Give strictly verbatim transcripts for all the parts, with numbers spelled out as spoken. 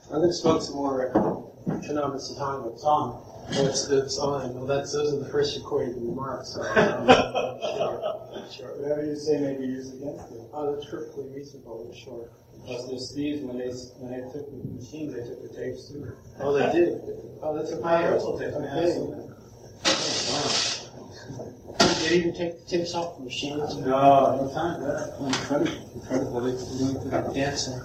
I'm going to smoke some more Cannabis Satanga. It's on. Oh, it's, it's on. Well, that's, those are the first recorded remarks. So, um, sure, sure. Whatever you say may be used against you. Oh, that's perfectly reasonable, sure. Plus, there's thieves, when they, when they took the machines, they took the tapes too. Oh, they did? Oh, that's a I also take them. Okay. Wow. Did they even take the tips off the machines? No, no time for that. Incredible. Incredible. They're doing to that dancing.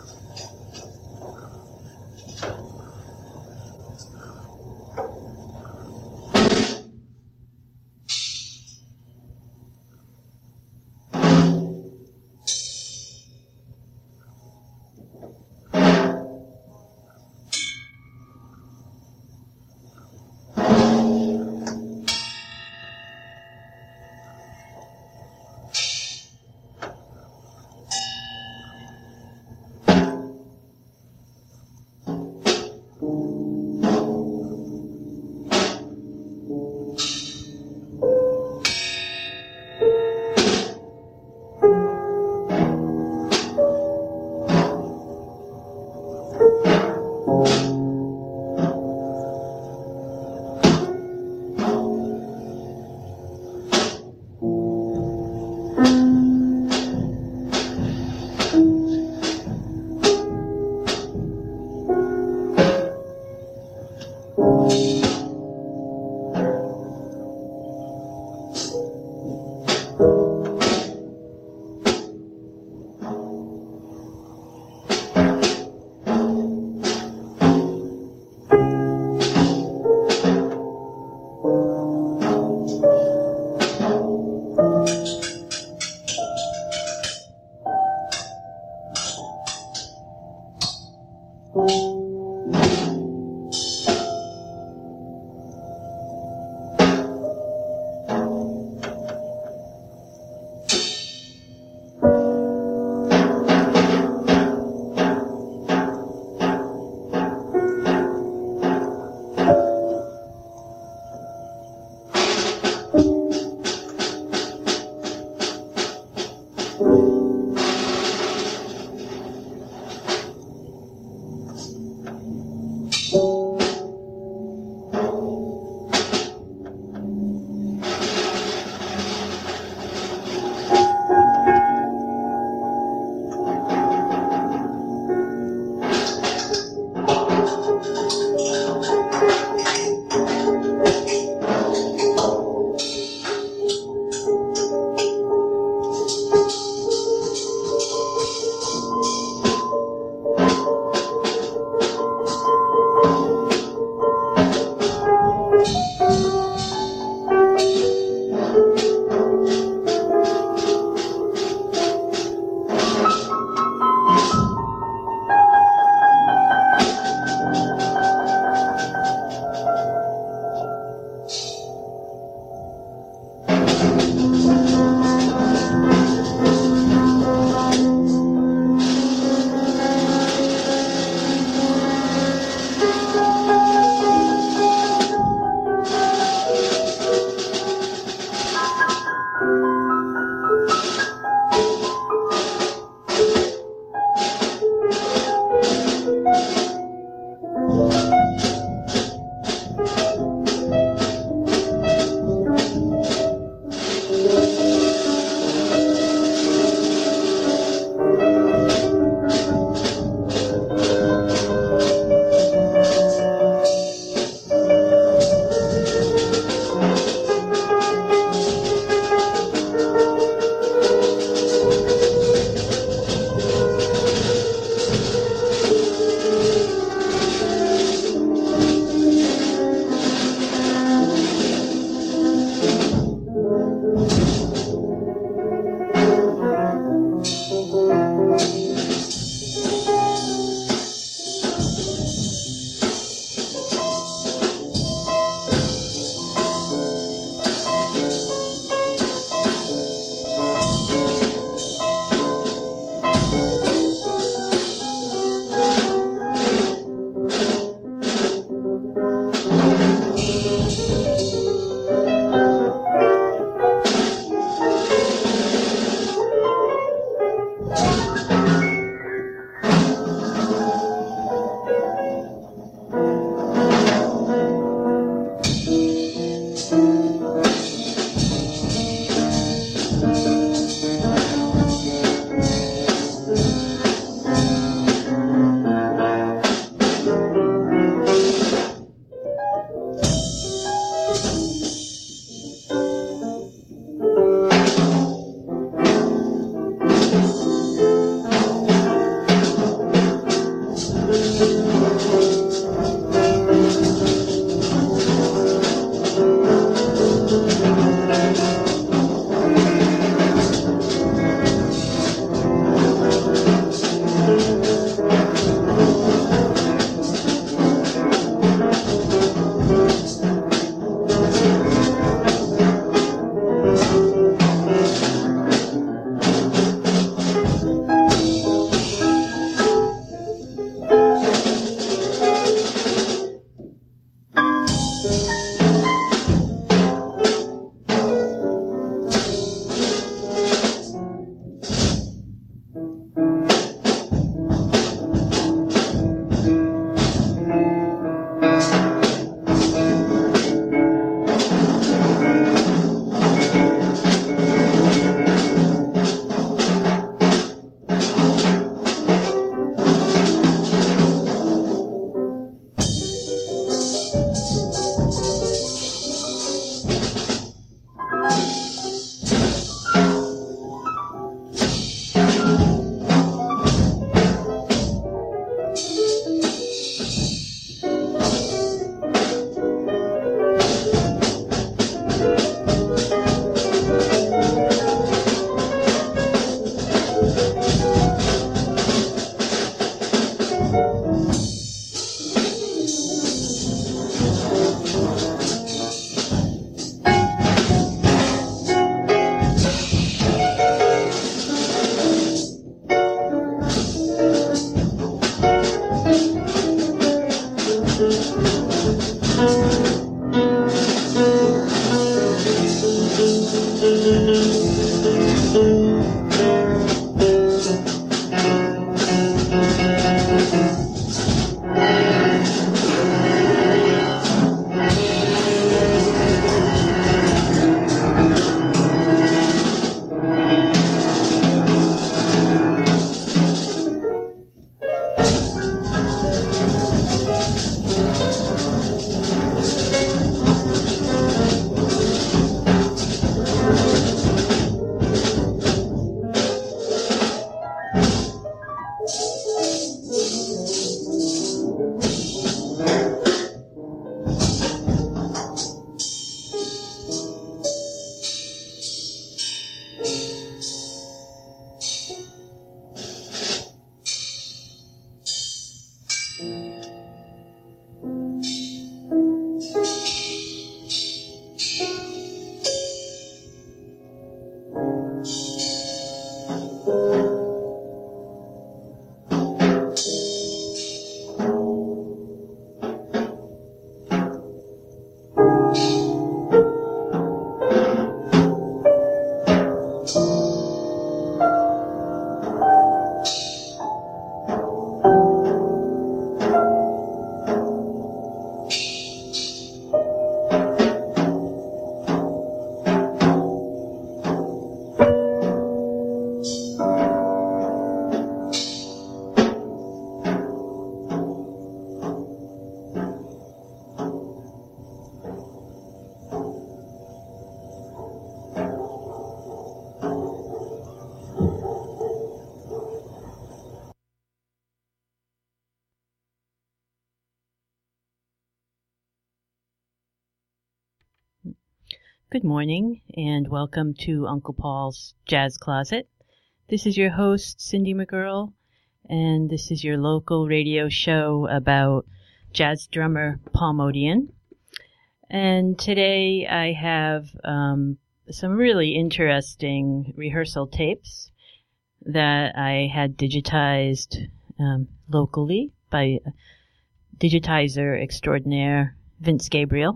Good morning, and welcome to Uncle Paul's Jazz Closet. This is your host, Cindy McGurl, and this is your local radio show about jazz drummer Paul Motian. And today I have um, some really interesting rehearsal tapes that I had digitized um, locally by digitizer extraordinaire Vince Gabriel.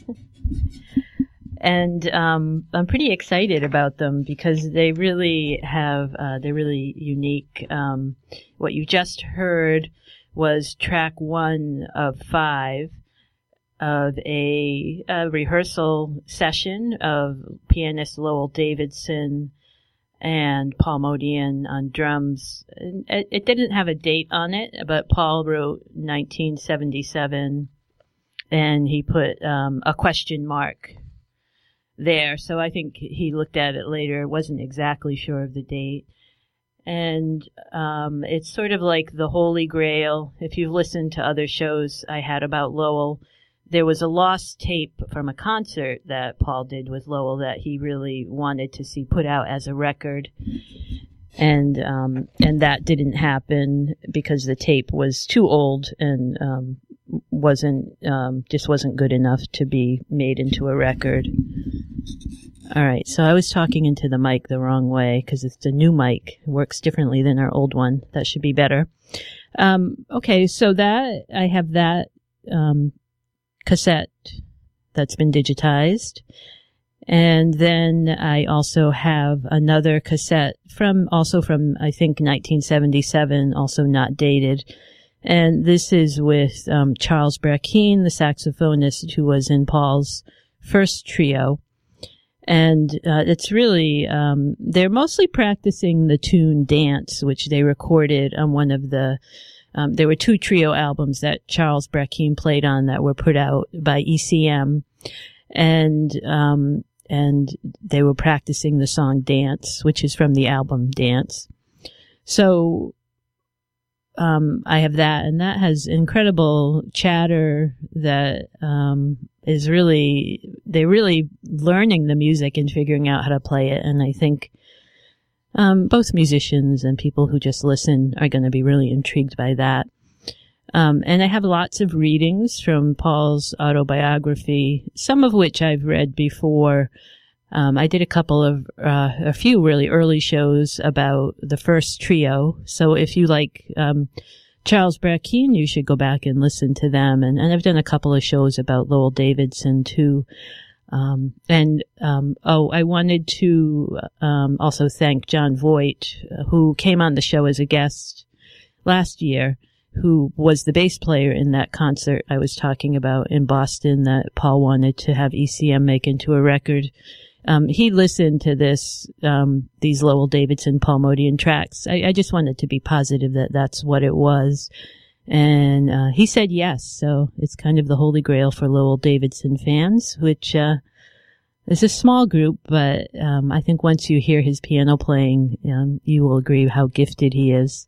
And um, I'm pretty excited about them because they really have, uh, they're really unique. Um, what you just heard was track one of five of a, a rehearsal session of pianist Lowell Davidson and Paul Motian on drums. It, it didn't have a date on it, but Paul wrote nineteen seventy-seven, and he put um, a question mark there. So I think he looked at it later, wasn't exactly sure of the date. And um, it's sort of like the Holy Grail. If you've listened to other shows I had about Lowell, there was a lost tape from a concert that Paul did with Lowell that he really wanted to see put out as a record. And um, and that didn't happen because the tape was too old and um, wasn't um, just wasn't good enough to be made into a record. All right, so I was talking into the mic the wrong way because it's a new mic. It works differently than our old one. That should be better. Um, okay, so that I have that um, cassette that's been digitized. And then I also have another cassette from, also from, I think, nineteen seventy-seven, also not dated. And this is with um, Charles Brackeen, the saxophonist who was in Paul's first trio. And uh, it's really, um, they're mostly practicing the tune Dance, which they recorded on one of the, um, there were two trio albums that Charles Brackeen played on that were put out by E C M. And, um, and they were practicing the song Dance, which is from the album Dance. So, um, I have that, and that has incredible chatter that, um, is really, they're really learning the music and figuring out how to play it. And I think, um, both musicians and people who just listen are going to be really intrigued by that. Um, and I have lots of readings from Paul's autobiography, some of which I've read before. Um, I did a couple of, uh, a few really early shows about the first trio. So if you like, um, Charles Brackeen, you should go back and listen to them. And, and I've done a couple of shows about Lowell Davidson too. Um, and, um, oh, I wanted to, um, also thank John Voight, who came on the show as a guest last year, who was the bass player in that concert I was talking about in Boston that Paul wanted to have E C M make into a record. Um, he listened to this, um, these Lowell Davidson, Paul Motian tracks. I, I just wanted to be positive that that's what it was. And, uh, he said yes. So it's kind of the holy grail for Lowell Davidson fans, which, uh, is a small group, but, um, I think once you hear his piano playing, um, you will agree how gifted he is.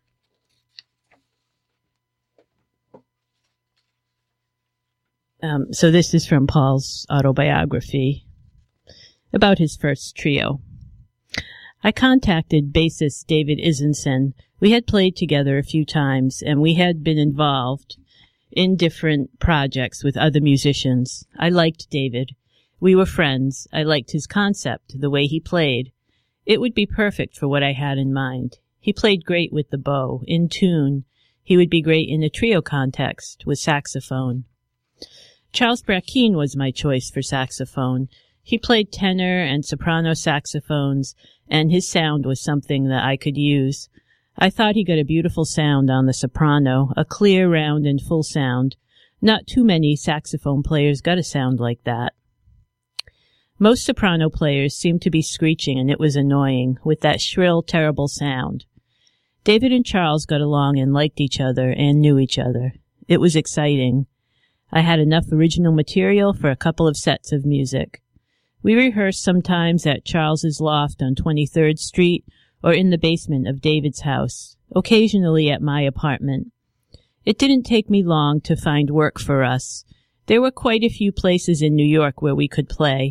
Um, so this is from Paul's autobiography about his first trio. I contacted bassist David Isenson. We had played together a few times, and we had been involved in different projects with other musicians. I liked David. We were friends. I liked his concept, the way he played. It would be perfect for what I had in mind. He played great with the bow, in tune. He would be great in a trio context with saxophone. Charles Brackeen was my choice for saxophone. He played tenor and soprano saxophones, and his sound was something that I could use. I thought he got a beautiful sound on the soprano, a clear, round, and full sound. Not too many saxophone players got a sound like that. Most soprano players seemed to be screeching, and it was annoying, with that shrill, terrible sound. David and Charles got along and liked each other and knew each other. It was exciting. I had enough original material for a couple of sets of music. We rehearsed sometimes at Charles's loft on twenty-third Street or in the basement of David's house, occasionally at my apartment. It didn't take me long to find work for us. There were quite a few places in New York where we could play.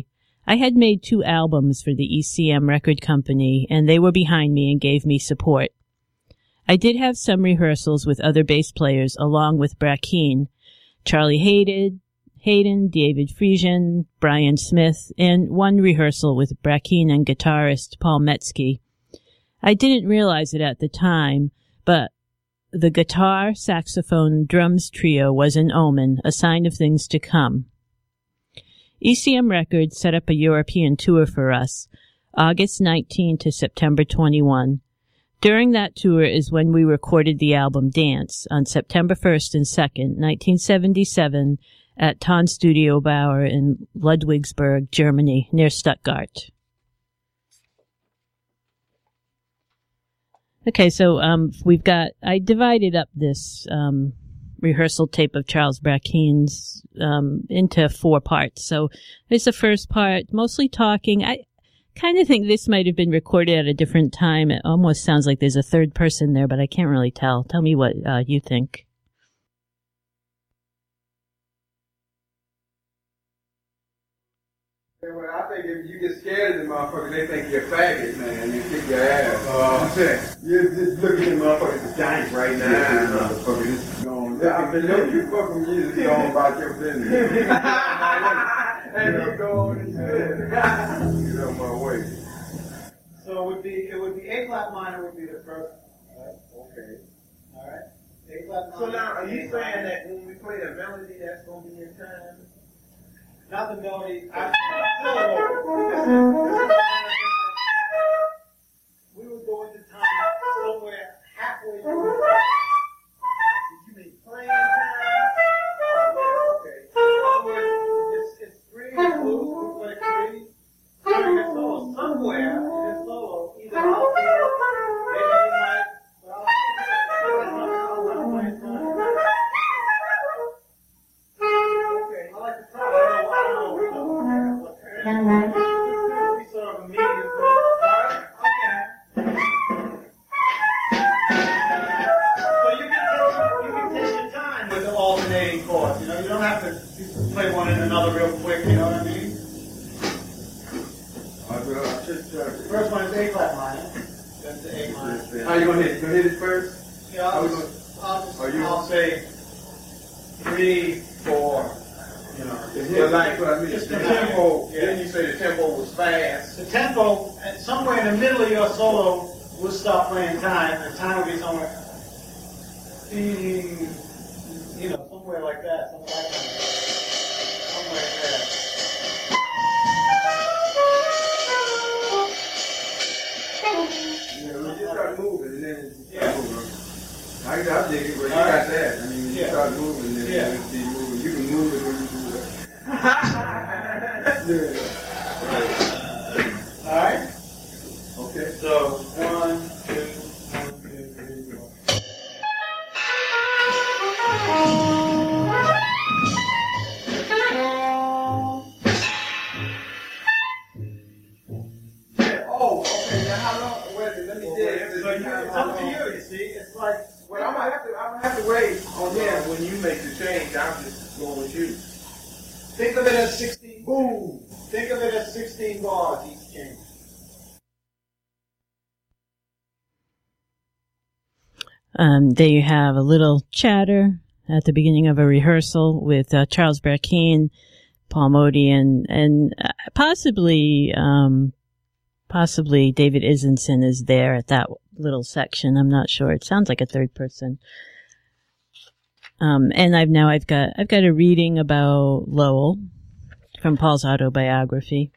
I had made two albums for the E C M record company, and they were behind me and gave me support. I did have some rehearsals with other bass players along with Brackeen, Charlie Hayden, Hayden, David Friesian, Brian Smith, and one rehearsal with Brackeen and guitarist Paul Metzke. I didn't realize it at the time, but the guitar, saxophone, drums trio was an omen, a sign of things to come. E C M Records set up a European tour for us, August nineteenth to September twenty-first. During that tour is when we recorded the album Dance on September first and second, nineteen seventy-seven, at Tonstudio Bauer in Ludwigsburg, Germany, near Stuttgart. Okay, so um, we've got, I divided up this um, rehearsal tape of Charles Brackeen's um, into four parts. So there's the first part, mostly talking. I kind of think this might have been recorded at a different time. It almost sounds like there's a third person there, but I can't really tell. Tell me what uh, you think. Well, I think if you get scared of the motherfucker, they think you're a faggot, man. You kick your ass. Uh, you just look at the motherfucker, the giant right now. Yeah, motherfucker, this is going. Yeah, I mean, don't you fucking music go on about your business. And you go on and shit. Get out my way. So it would be, it would be A flat minor would be the first. Right? Okay. All right. A flat minor. So now, are you saying that when we play a melody, that's going to be in time? Not the melody. I, we would go into time somewhere halfway through. Did you mean playing time? Okay. It's, it's three and blues. We play three. During a solo somewhere in a solo, either out there, maybe you might. Well, that's not how I'm playing time. Okay. I like to try. I don't know. I don't know. We sort of a medium. Okay. So you can take you can take your time with the alternating chords. You know, you don't have to play one and another real quick. You know what I mean? The first one is A flat minor. That's the A minor. How you gonna hit? You gonna hit it first? Yeah, I'll, gonna, I'll, just, are you, I'll say three, four. You know, well, like, I mean, just the the tempo. Yeah. Then you say the tempo was fast. The tempo, and somewhere in the middle of your solo, we'll start playing time, and time will be somewhere, you know, somewhere like that, somewhere like that. Somewhere like that. You know, you just start moving, and then it's Yeah. moving. I, I dig it, but you got that. I mean, when you Yeah. start moving, then Yeah. you be moving. You can move it when you do that. All right? Okay. So, one, two, one, two, three, four. Yeah. Oh, okay. Now, how long? Wait a minute. Let me dig it. So you, it's up to you, you see. It's like, Well, I'm gonna have to. I'm gonna have to wait on him when you make the change. I'm just going with you. think of it as sixteen. Boom. Think of it as sixteen bars each change. Um, there you have a little chatter at the beginning of a rehearsal with uh, Charles Brackeen, Paul Motian, and, and uh, possibly, um, possibly David Isenson is there at that little section. I'm not sure. It sounds like a third person. Um, and I've now I've got I've got a reading about Lowell from Paul's autobiography.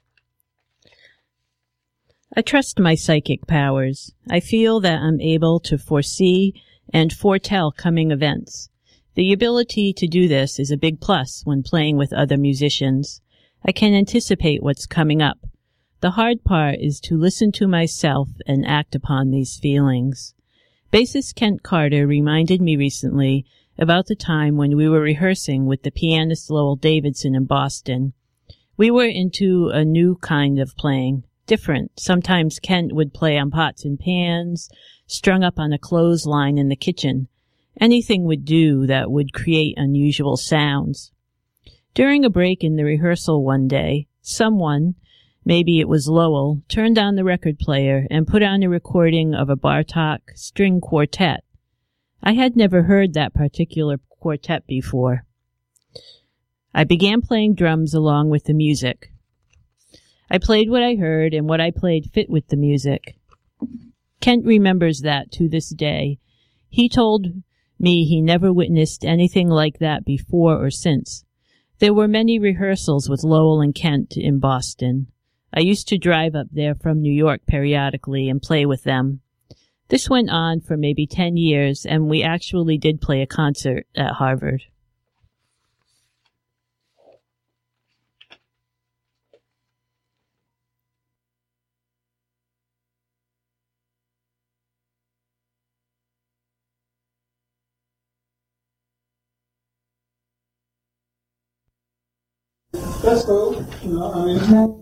I trust my psychic powers. I feel that I'm able to foresee and foretell coming events. The ability to do this is a big plus when playing with other musicians. I can anticipate what's coming up. The hard part is to listen to myself and act upon these feelings. Bassist Kent Carter reminded me recently about the time when we were rehearsing with the pianist Lowell Davidson in Boston. We were into a new kind of playing. Different. Sometimes Kent would play on pots and pans, strung up on a clothesline in the kitchen. Anything would do that would create unusual sounds. During a break in the rehearsal one day, someone, maybe it was Lowell, turned on the record player and put on a recording of a Bartok string quartet. I had never heard that particular quartet before. I began playing drums along with the music. I played what I heard, and what I played fit with the music. Kent remembers that to this day. He told me he never witnessed anything like that before or since. There were many rehearsals with Lowell and Kent in Boston. I used to drive up there from New York periodically and play with them. This went on for maybe ten years, and we actually did play a concert at Harvard. That's cool. You know, I mean.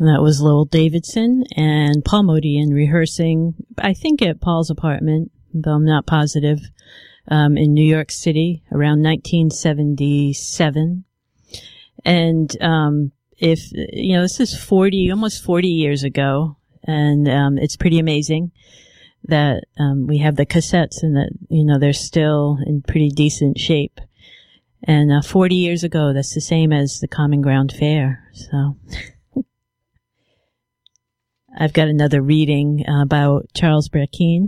And that was Lowell Davidson and Paul Motian rehearsing, I think at Paul's apartment, though I'm not positive, um, in New York City around nineteen seventy-seven. And, um, if, you know, this is forty, almost forty years ago, and, um, it's pretty amazing that, um, we have the cassettes and that, you know, they're still in pretty decent shape. And, uh, forty years ago, that's the same as the Common Ground Fair, so. I've got another reading about Charles Brackeen.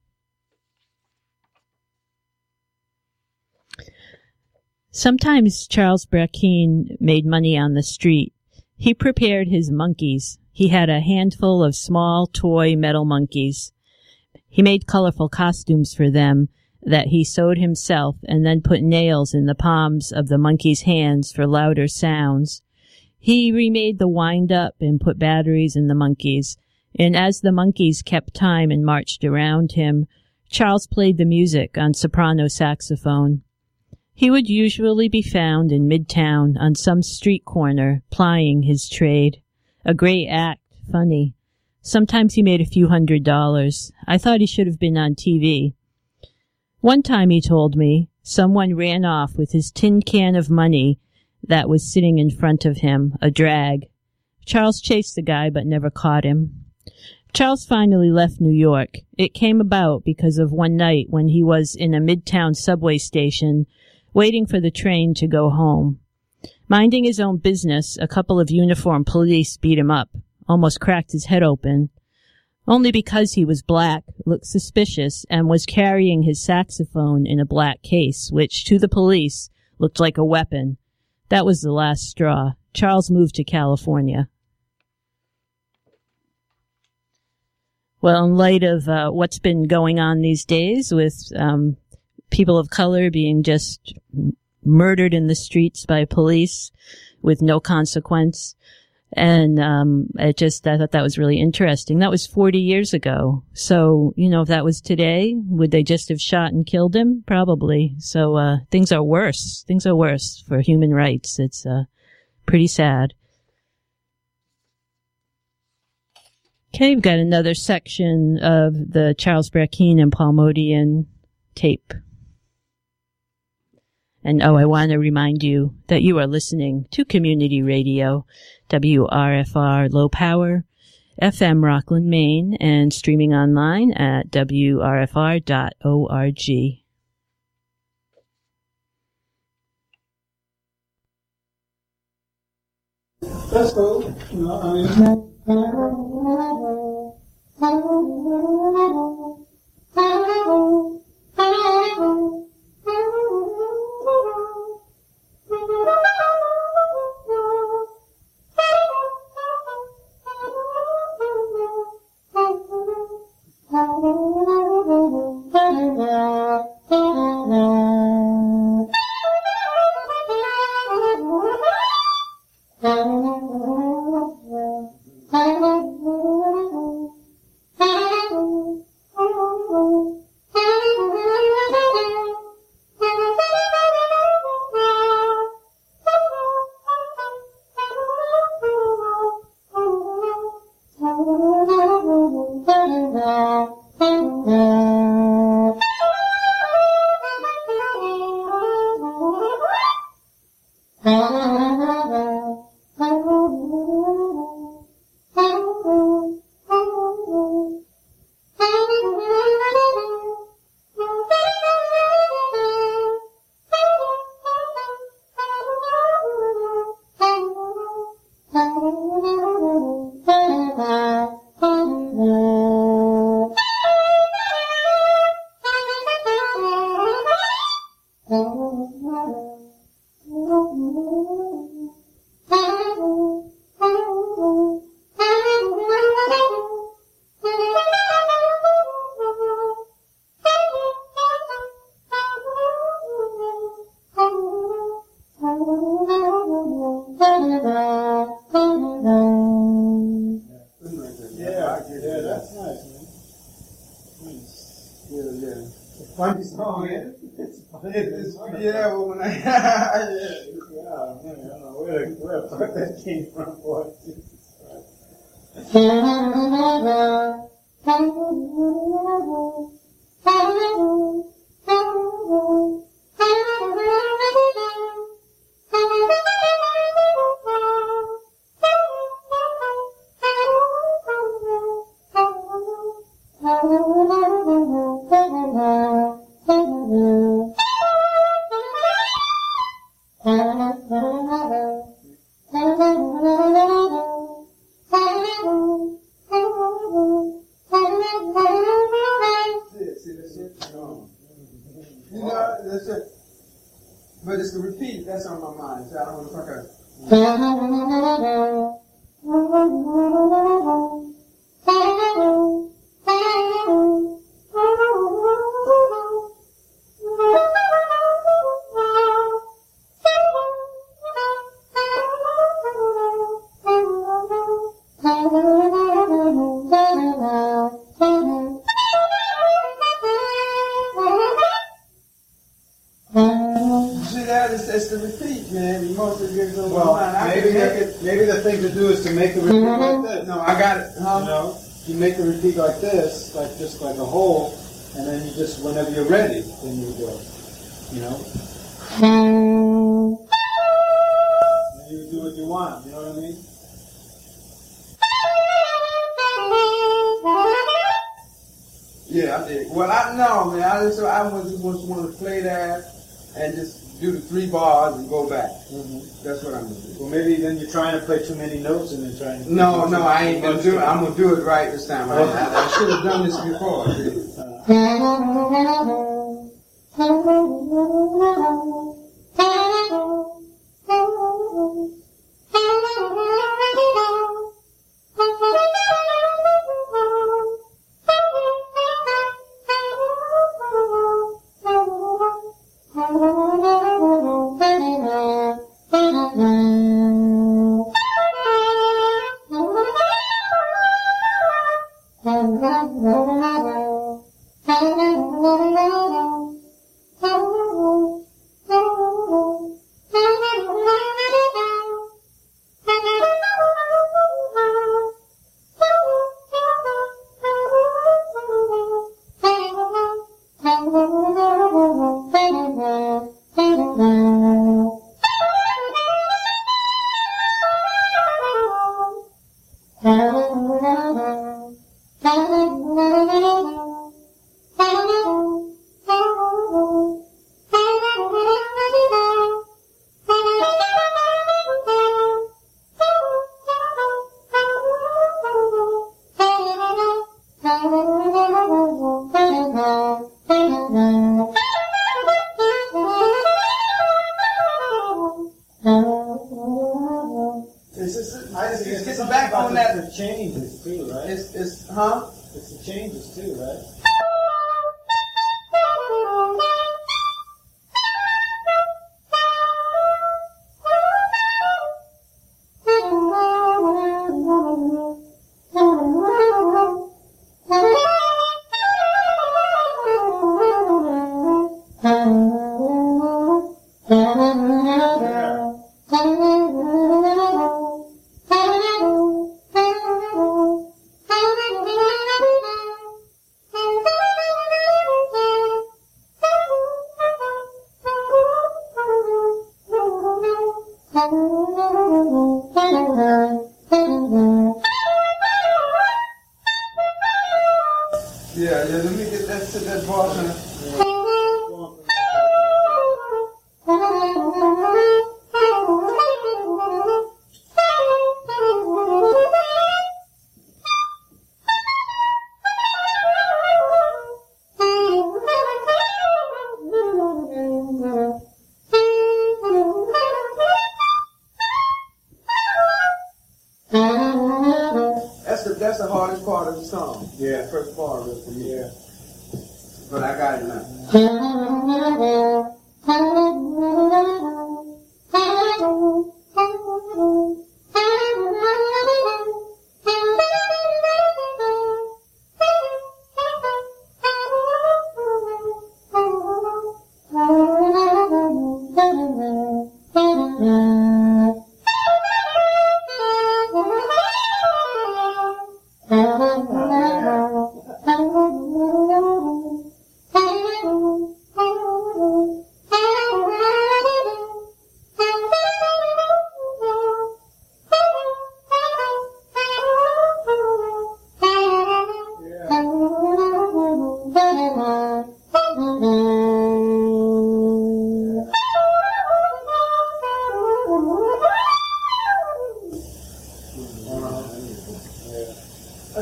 Sometimes Charles Brackeen made money on the street. He prepared his monkeys. He had a handful of small toy metal monkeys. He made colorful costumes for them that he sewed himself and then put nails in the palms of the monkeys' hands for louder sounds. He remade the wind-up and put batteries in the monkeys, and as the monkeys kept time and marched around him, Charles played the music on soprano saxophone. He would usually be found in Midtown on some street corner, plying his trade. A great act, funny. Sometimes he made a few hundred dollars. I thought he should have been on T V. One time, he told me, someone ran off with his tin can of money that was sitting in front of him, a drag. Charles chased the guy but never caught him. Charles finally left New York. It came about because of one night when he was in a Midtown subway station waiting for the train to go home. Minding his own business, a couple of uniformed police beat him up, almost cracked his head open. Only because he was black, looked suspicious, and was carrying his saxophone in a black case, which, to the police, looked like a weapon. That was the last straw. Charles moved to California. Well, in light of uh, what's been going on these days with um, people of color being just murdered in the streets by police with no consequence, and um, it just I thought that was really interesting. That was forty years ago. So, you know, if that was today, would they just have shot and killed him? Probably. So uh, things are worse. Things are worse for human rights. It's uh, pretty sad. Okay, we've got another section of the Charles Brackeen and Paul Motian tape. And oh, I want to remind you that you are listening to Community Radio, W R F R Low Power, F M Rockland, Maine, and streaming online at W R F R dot org. That's cool. You know, I mean. Funny song, yeah. It's, it's, yeah, well, when I, yeah, oh, man, I don't know where, where the fuck that came from, boy. But it's the repeat that's on my mind, so I don't want to fuck up. It's the repeat, man. Most of it goes Well, on. maybe the, maybe the thing to do is to make the repeat like this. No, I got it. Huh? You know, you make the repeat like this, like just like a hole, and then you just, whenever you're ready, then you go. You know? And you do what you want, you know what I mean? Yeah, I did. Well, I know, man. I just, I was just wanted to play that and just do the three bars and go back. Mm-hmm. That's what I'm gonna do. Well, maybe then you're trying to play too many notes and then trying to. No, no, I ain't gonna do it. I'm gonna do it right this time. I, I, I should have done this before. It's just, it's, it's getting back on that. The changes too, right? It's, it's, huh? It's the changes too, right? Yeah, yeah, let me get that to that part. Huh? That's the that's the hardest part of the song. Yeah. First part of it for me. Yeah. But I got it now.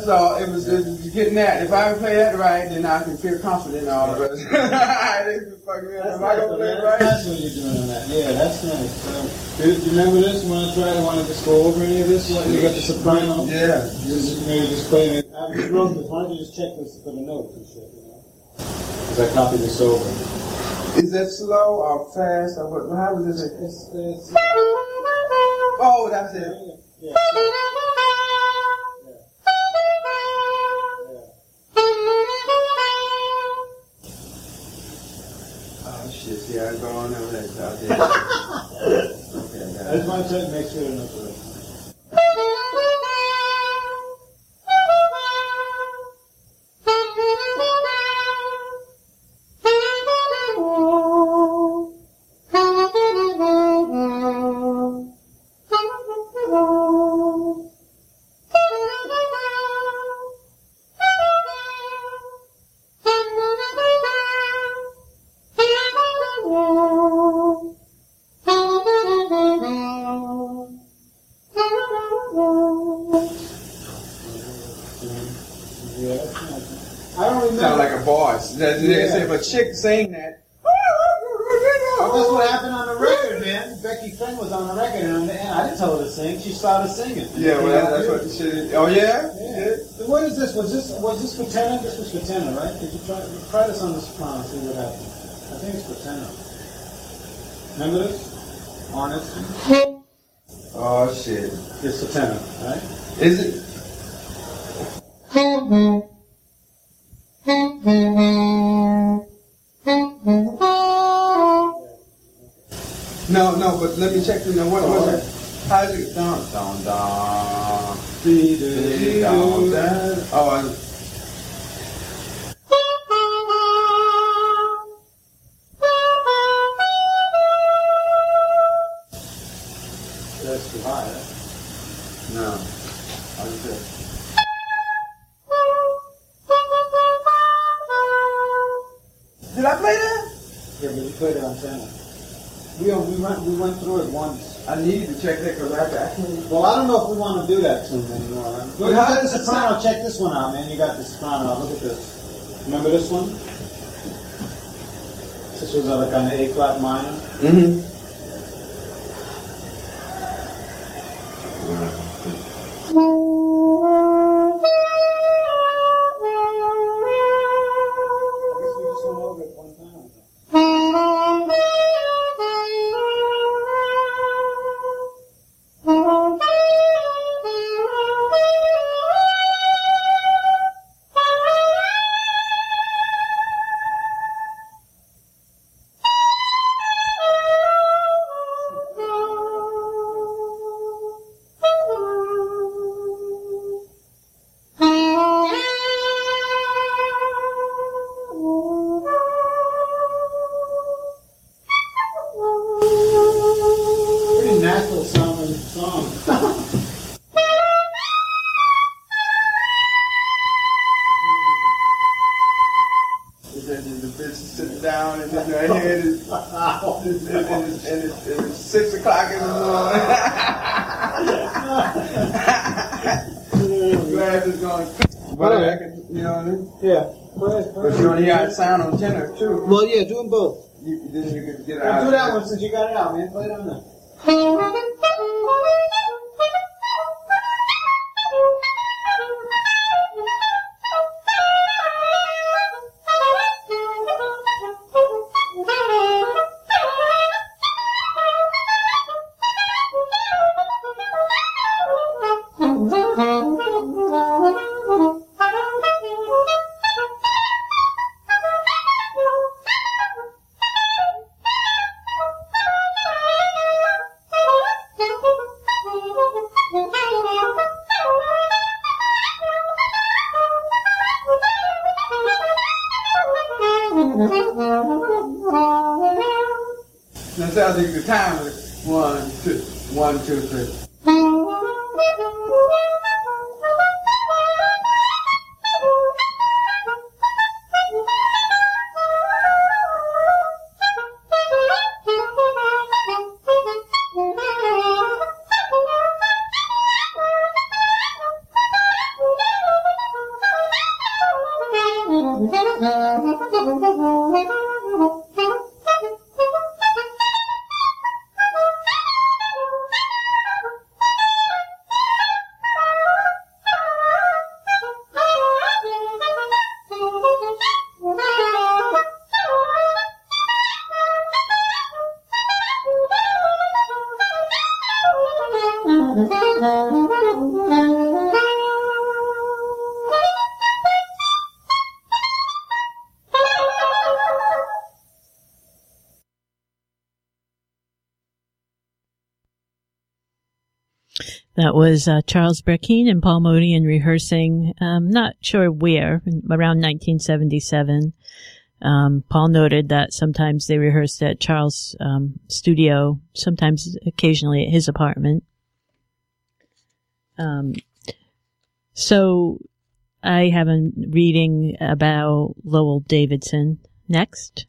all. It was, it was getting that. If I play that right, then I can feel confident in all the rest. If I gonna play it right. That's what you're doing on that. Yeah, that's nice. So, do you remember this? When I tried, I want to just go over any of this. You got the soprano. Yeah. You just maybe just play it. I just wrote this. Why don't you just check this for the notes and shit? You know, because I copied this over. Is that slow or fast or what? How was this? It's, it's, Oh, that's it. yeah. Oh shit! See, I go on over that. Okay, I just want to check, make sure it's right. I don't remember. sound like a boss. That, Yeah. They say if a chick saying that. Well, that's what happened on the record, man. Becky Fenn was on the record, and on the end, I didn't tell her to sing. She started singing. Yeah, well, that, that's what the shit is. Oh, yeah? Yeah. So what is this? Was this was this for tenor? This was for tenor, right? Did you try try this on the soprano? See what happens. I think it's for tenor. Remember this? Honest. Oh, shit. It's for tenor, right? Is it? No, no, but let me check the know what was it? How's it? Down, down, down. Down, down. Oh, I, That's too high. Right? no. How's it? Did I play that? Yeah, but you played it on tenor. We we went we went through it once. I need to check that because I, I can't. Well, I don't know if we want to do that tune anymore. Right? Look at the soprano. Check this one out, man. You got the soprano. Look at this. Remember this one? This was uh, like on the A flat minor. Mm-hmm. I guess we just went over it one time. Pretty natural sounding song. Is that the bitch sitting down and then her head is, and it's, and it's, and it's, and it's six o'clock in the morning. Glass is going. But I can, you know what I mean? Yeah. But you only got sound on tenor too. Well, yeah, do them both. You, then you can get it Yeah, out. do that one since you got it out, man. Play it on there. Now it sounds like the time is one, two, one, two, three. That was uh, Charles Brackeen and Paul Motian rehearsing, um, not sure where, around nineteen seventy-seven. Um, Paul noted that sometimes they rehearsed at Charles' um, studio, sometimes occasionally at his apartment. Um, so I have a reading about Lowell Davidson next.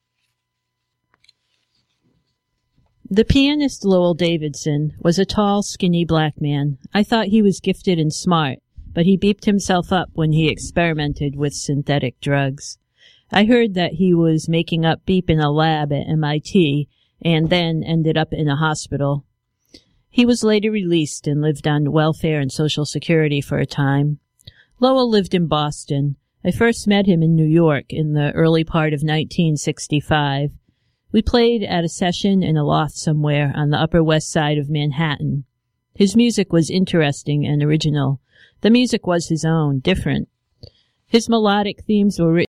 The pianist Lowell Davidson was a tall, skinny black man. I thought he was gifted and smart, but he beeped himself up when he experimented with synthetic drugs. I heard that he was making up beep in a lab at M I T and then ended up in a hospital. He was later released and lived on welfare and Social Security for a time. Lowell lived in Boston. I first met him in New York in the early part of nineteen sixty-five. We played at a session in a loft somewhere on the Upper West Side of Manhattan. His music was interesting and original. The music was his own, different. His melodic themes were written